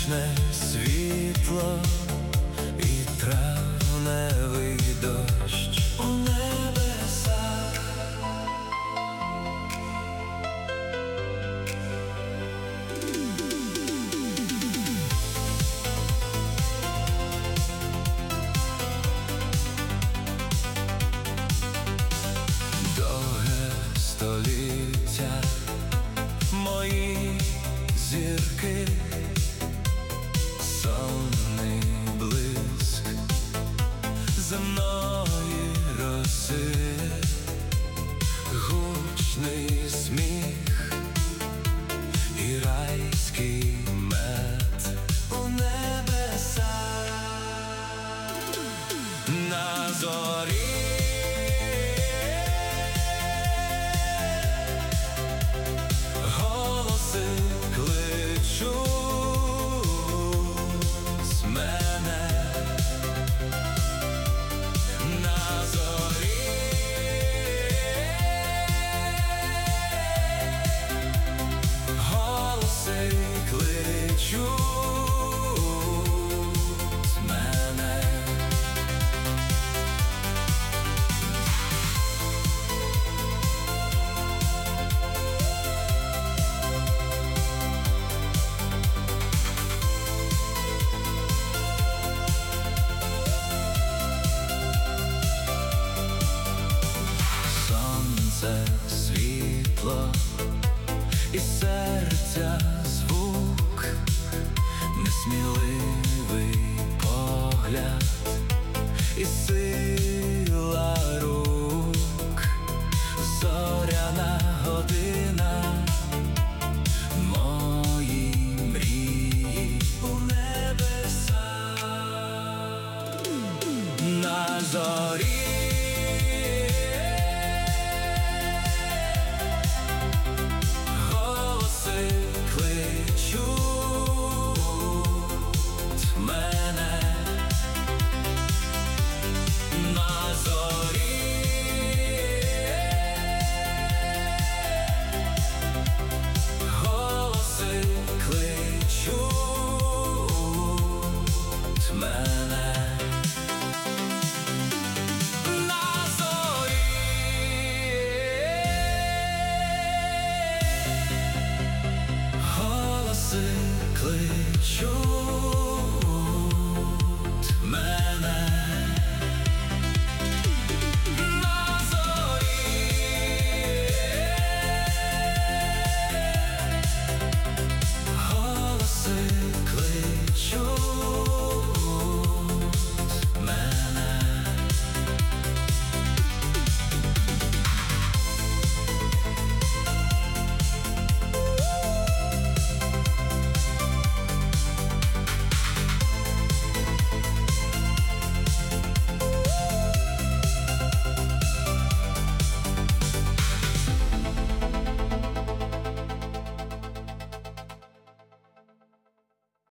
Сонячне світло і травневий дощ у небесах. Довге століття мої зірки, сонний блиск земної роси, гучний сміх і райський мед у небесах. На зорі голоси кличуть мене. На зорі голоси кличуть мене. Сонце, світло і серця звук, несміливий погляд і сила рук, зоряна година, мої мрії у небесах. На зорі голоси кличуть мене. На зорі